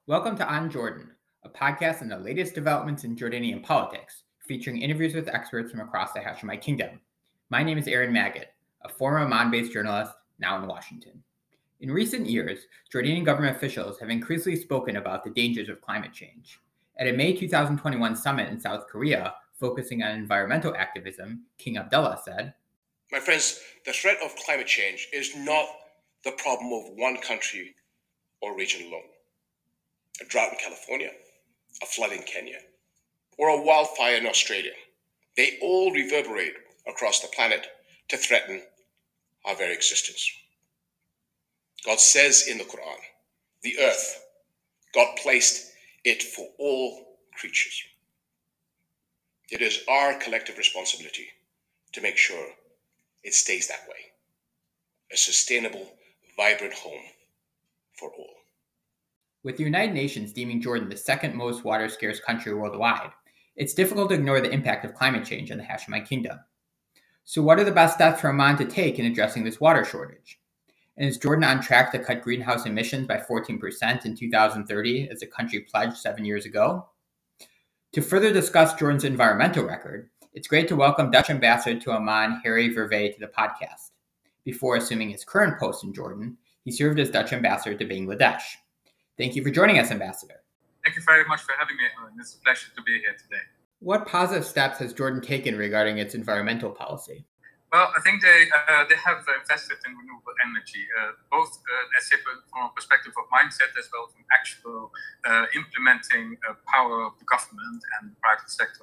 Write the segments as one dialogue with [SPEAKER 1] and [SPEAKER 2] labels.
[SPEAKER 1] Welcome to On Jordan, a podcast on the latest developments in Jordanian politics, featuring interviews with experts from across the Hashemite Kingdom. My name is Aaron Magid, a former Amman-based journalist, now in Washington. In recent years, Jordanian government officials have increasingly spoken about the dangers of climate change. At a May 2021 summit in South Korea, focusing on environmental activism, King Abdullah said,
[SPEAKER 2] "My friends, the threat of climate change is not the problem of one country or region alone. A drought in California, a flood in Kenya, or a wildfire in Australia, they all reverberate across the planet to threaten our very existence. God says in the Quran, the earth, God placed it for all creatures. It is our collective responsibility to make sure it stays that way. A sustainable, vibrant home for all."
[SPEAKER 1] With the United Nations deeming Jordan the second most water-scarce country worldwide, it's difficult to ignore the impact of climate change on the Hashemite Kingdom. So what are the best steps for Amman to take in addressing this water shortage? And is Jordan on track to cut greenhouse emissions by 14% in 2030 as the country pledged 7 years ago? To further discuss Jordan's environmental record, it's great to welcome Dutch Ambassador to Amman, Harry Vervey, to the podcast. Before assuming his current post in Jordan, he served as Dutch Ambassador to Bangladesh. Thank you for joining us, Ambassador.
[SPEAKER 3] Thank you very much for having me, Ellen. It's a pleasure to be here today.
[SPEAKER 1] What positive steps has Jordan taken regarding its environmental policy?
[SPEAKER 3] Well, I think they have invested in renewable energy, both let's say from a perspective of mindset as well from actual implementing power of the government and the private sector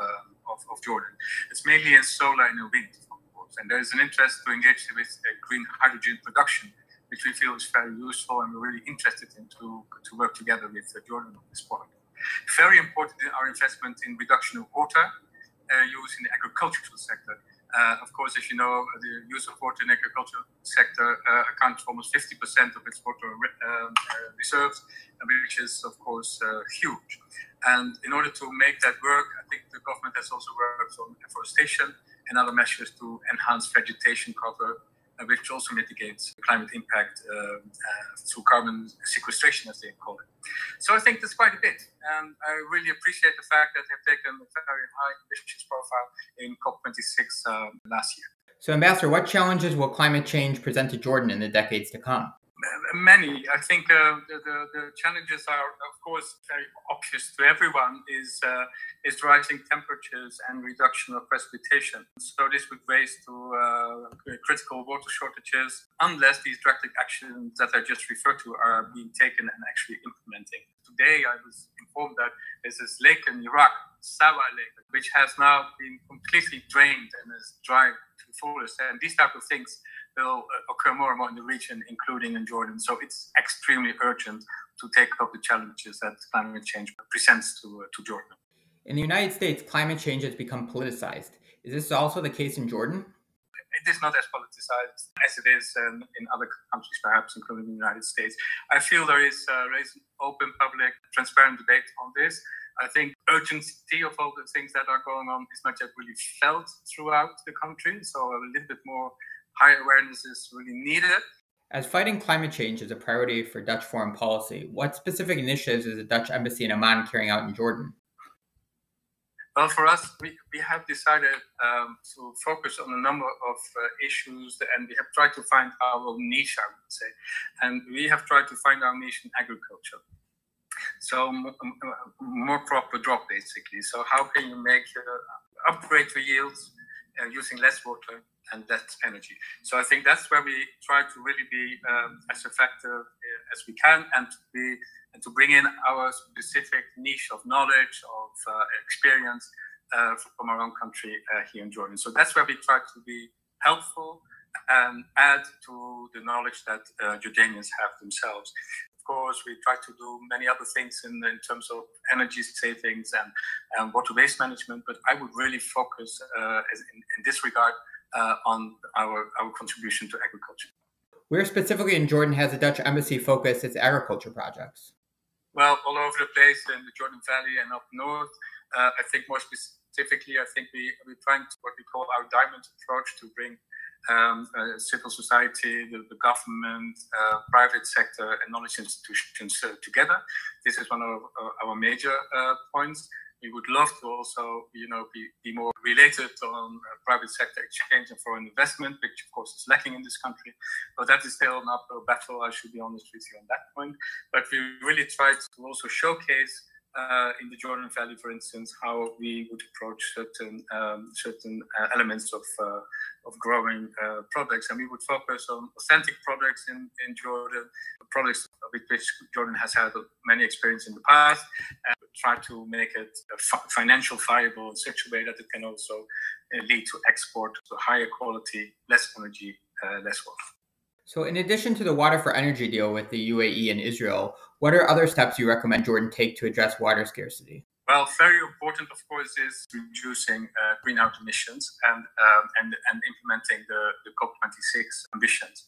[SPEAKER 3] of Jordan. It's mainly in solar and in wind, of course, and there is an interest to engage with green hydrogen production, which we feel is very useful, and we're really interested in to work together with Jordan on this point. Very important in our investment in reduction of water use in the agricultural sector. Of course, as you know, the use of water in the agricultural sector accounts for almost 50% of its water reserves, which is, of course, huge. And in order to make that work, I think the government has also worked on afforestation and other measures to enhance vegetation cover, which also mitigates climate impact through carbon sequestration, as they call it. So I think that's quite a bit. And I really appreciate the fact that they've taken a very high ambitious profile in COP26 last year.
[SPEAKER 1] So, Ambassador, what challenges will climate change present to Jordan in the decades to come?
[SPEAKER 3] Many. I think the challenges are, of course, very obvious to everyone, is rising temperatures and reduction of precipitation. So this would raise to critical water shortages unless these drastic actions that I just referred to are being taken and actually implementing. Today, I was informed that there's this lake in Iraq, Sawa Lake, which has now been completely drained and is dry to the fullest. And these type of things will occur more and more in the region, including in Jordan. So it's extremely urgent to take up the challenges that climate change presents to Jordan.
[SPEAKER 1] In the United States, climate change has become politicized. Is this also the case in Jordan?
[SPEAKER 3] It is not as politicized as it is in other countries, perhaps, including the United States. I feel there is an open, public, transparent debate on this. I think urgency of all the things that are going on is not yet really felt throughout the country. So a little bit more high awareness is really needed.
[SPEAKER 1] As fighting climate change is a priority for Dutch foreign policy, what specific initiatives is the Dutch embassy in Amman carrying out in Jordan?
[SPEAKER 3] Well, for us, we have decided to focus on a number of issues, and we have tried to find our niche, I would say. And we have tried to find our niche in agriculture. So more proper drop, basically. So how can you upgrade your yields using less water and less energy? So I think that's where we try to really be as effective as we can, and to bring in our specific niche of knowledge, of experience from our own country here in Jordan. So that's where we try to be helpful and add to the knowledge that Jordanians have themselves. Of course, we try to do many other things in terms of energy savings and water waste management, but I would really focus in this regard on our contribution to agriculture.
[SPEAKER 1] Where specifically in Jordan has the Dutch embassy focused its agriculture projects?
[SPEAKER 3] Well, all over the place in the Jordan Valley and up north. I think more specifically, I think we're trying to what we call our diamond approach to bring civil society, the government, private sector, and knowledge institutions together. This is one of our major points. We would love to also, be more related on private sector exchange and foreign investment, which of course is lacking in this country. But that is still an uphill battle, I should be honest with you on that point. But we really tried to also showcase in the Jordan Valley, for instance, how we would approach certain elements of growing products, and we would focus on authentic products in Jordan, products with which Jordan has had many experience in the past, and try to make it financial viable in such a way that it can also lead to export to higher quality, less energy, less water.
[SPEAKER 1] So in addition to the water for energy deal with the UAE and Israel, what are other steps you recommend Jordan take to address water scarcity?
[SPEAKER 3] Well, very important, of course, is reducing greenhouse emissions and implementing the COP26 ambitions.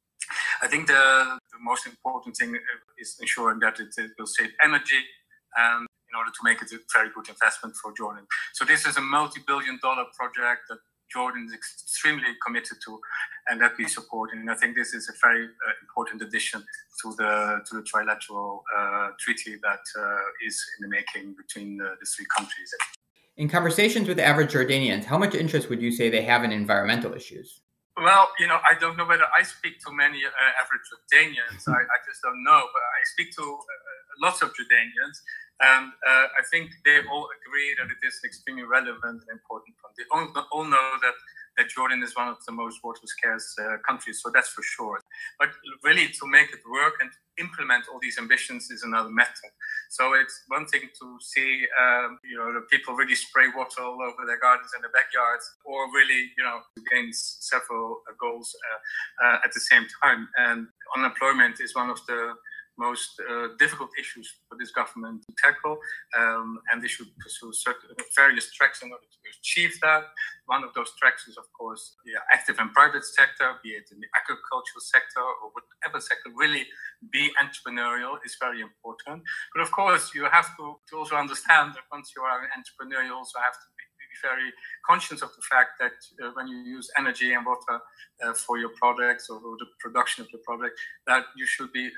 [SPEAKER 3] I think the most important thing is ensuring that it will save energy and in order to make it a very good investment for Jordan. So this is a multi-billion-dollar project that Jordan is extremely committed to, and that we support. And I think this is a very important addition to the trilateral treaty that is in the making between the three countries.
[SPEAKER 1] In conversations with average Jordanians, how much interest would you say they have in environmental issues?
[SPEAKER 3] Well, I don't know whether I speak to many average Jordanians. I just don't know, but I speak to lots of Jordanians. And I think they all agree that it is extremely relevant and important. They all know that Jordan is one of the most water scarce countries, so that's for sure. But really, to make it work and implement all these ambitions is another matter. So it's one thing to see, the people really spray water all over their gardens and their backyards, or really, against several goals at the same time. And unemployment is one of the most difficult issues for this government to tackle, and they should pursue various tracks in order to achieve that. One of those tracks is, of course, active in private sector, be it in the agricultural sector or whatever sector. Really be entrepreneurial is very important. But of course, you have to also understand that once you are an entrepreneur, you also have to be very conscious of the fact that when you use energy and water for your products or the production of the product, that you should be,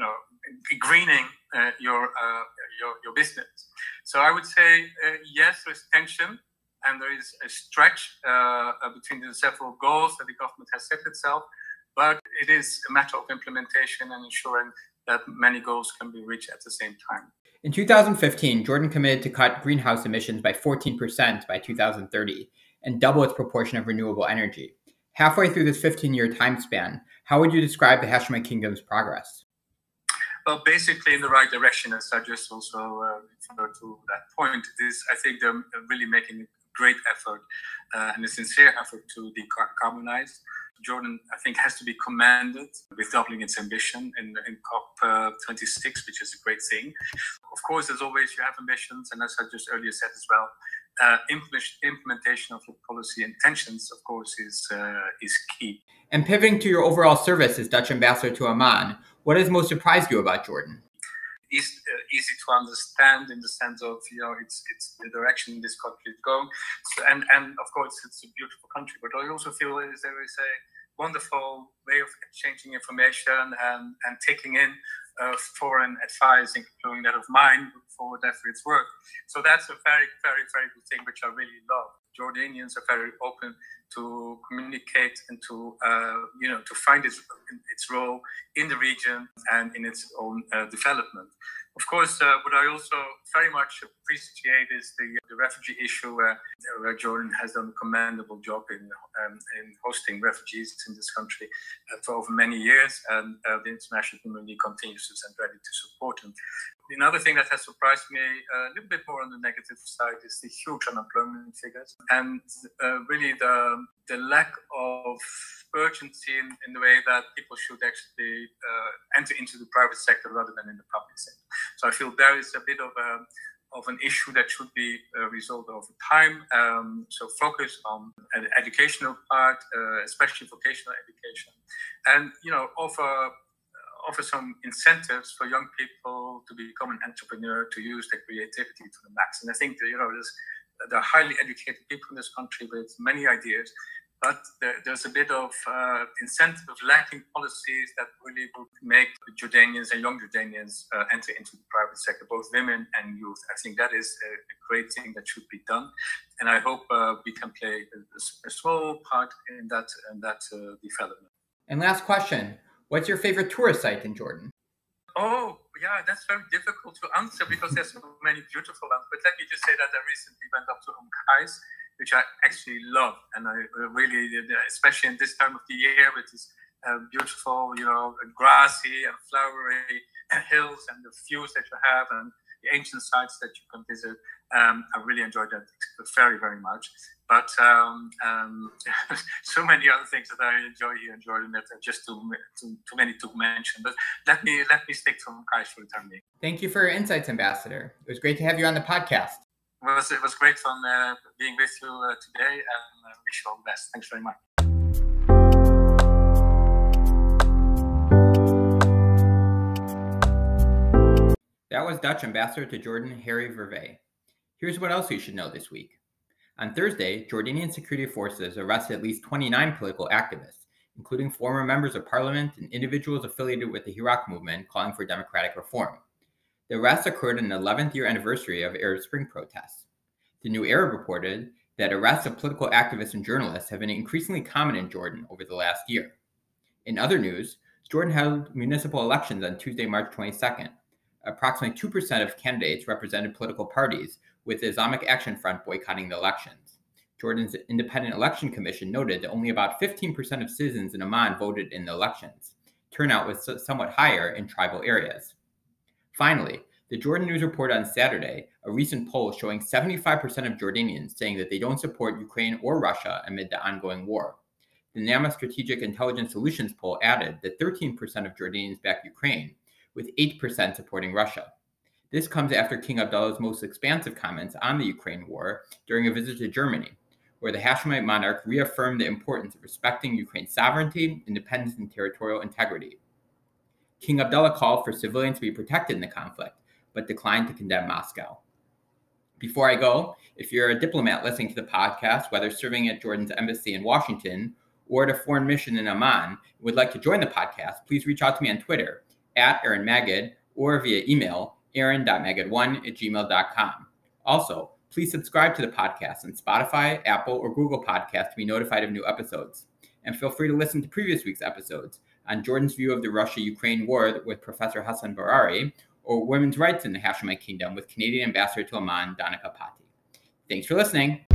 [SPEAKER 3] greening your business. So I would say yes, there's tension and there is a stretch between the several goals that the government has set itself, but it is a matter of implementation and ensuring that many goals can be reached at the same time.
[SPEAKER 1] In 2015, Jordan committed to cut greenhouse emissions by 14% by 2030 and double its proportion of renewable energy. Halfway through this 15-year time span, how would you describe the Hashemite Kingdom's progress?
[SPEAKER 3] Well, basically in the right direction, as I just also referred to that point. It is, I think they're really making a great effort and a sincere effort to decarbonize. Jordan, I think, has to be commended with doubling its ambition in COP26, which is a great thing. Of course, as always, you have ambitions, and as I just earlier said as well, implementation of the policy intentions, of course, is key.
[SPEAKER 1] And pivoting to your overall service as Dutch ambassador to Oman, what has most surprised you about Jordan?
[SPEAKER 3] It's easy to understand in the sense of, it's the direction this country is going. So, and of course, it's a beautiful country, but I also feel there is a wonderful way of exchanging information and taking in foreign advice, including that of mine, for whatever it's worth. So that's a very, very, very good thing, which I really love. Jordanians are very open to communicate and to find its role in the region and in its own development. Of course, what I also very much appreciate is the refugee issue, where Jordan has done a commendable job in hosting refugees in this country for over many years, and the international community continues to stand ready to support them. Another thing that has surprised me a little bit more on the negative side is the huge unemployment figures, and really the lack of urgency in the way that people should actually enter into the private sector rather than in the public sector. So I feel there is a bit of an issue that should be resolved over time. So focus on the educational part, especially vocational education, and offer some incentives for young people to become an entrepreneur, to use their creativity to the max. And I think there are highly educated people in this country with many ideas, but there's a bit of incentive of lacking policies that really would make Jordanians and young Jordanians enter into the private sector, both women and youth. I think that is a great thing that should be done, and I hope we can play a small part in that development.
[SPEAKER 1] And last question, what's your favorite tourist site in Jordan?
[SPEAKER 3] Oh, yeah, that's very difficult to answer because there's so many beautiful ones. But let me just say that I recently went up to Qais, which I actually love. And I really, especially in this time of the year with this beautiful, grassy and flowery hills and the views that you have and the ancient sites that you can visit. I really enjoyed that very, very much. But so many other things that I enjoy here in Jordan that are just too many to mention. But let me stick to Qais for the time being.
[SPEAKER 1] Thank you for your insights, Ambassador. It was great to have you on the podcast.
[SPEAKER 3] It was great fun being with you today, and wish you all the best. Thanks very much.
[SPEAKER 1] That was Dutch Ambassador to Jordan, Harry Vervey. Here's what else you should know this week. On Thursday, Jordanian security forces arrested at least 29 political activists, including former members of parliament and individuals affiliated with the Hirak movement calling for democratic reform. The arrests occurred in the 11th year anniversary of Arab Spring protests. The New Arab reported that arrests of political activists and journalists have been increasingly common in Jordan over the last year. In other news, Jordan held municipal elections on Tuesday, March 22nd. Approximately 2% of candidates represented political parties, with the Islamic Action Front boycotting the elections. Jordan's Independent Election Commission noted that only about 15% of citizens in Amman voted in the elections. Turnout was somewhat higher in tribal areas. Finally, the Jordan News reported on Saturday a recent poll showing 75% of Jordanians saying that they don't support Ukraine or Russia amid the ongoing war. The NAMA Strategic Intelligence Solutions poll added that 13% of Jordanians back Ukraine, with 8% supporting Russia. This comes after King Abdullah's most expansive comments on the Ukraine war during a visit to Germany, where the Hashemite monarch reaffirmed the importance of respecting Ukraine's sovereignty, independence, and territorial integrity. King Abdullah called for civilians to be protected in the conflict, but declined to condemn Moscow. Before I go, if you're a diplomat listening to the podcast, whether serving at Jordan's embassy in Washington or at a foreign mission in Amman, and would like to join the podcast, please reach out to me on Twitter @AaronMagid or via email aaron.magid1@gmail.com. Also, please subscribe to the podcast on Spotify, Apple, or Google Podcasts to be notified of new episodes. And feel free to listen to previous week's episodes on Jordan's view of the Russia-Ukraine war with Professor Hassan Barari, or women's rights in the Hashemite Kingdom with Canadian Ambassador to Amman, Danica Patti. Thanks for listening.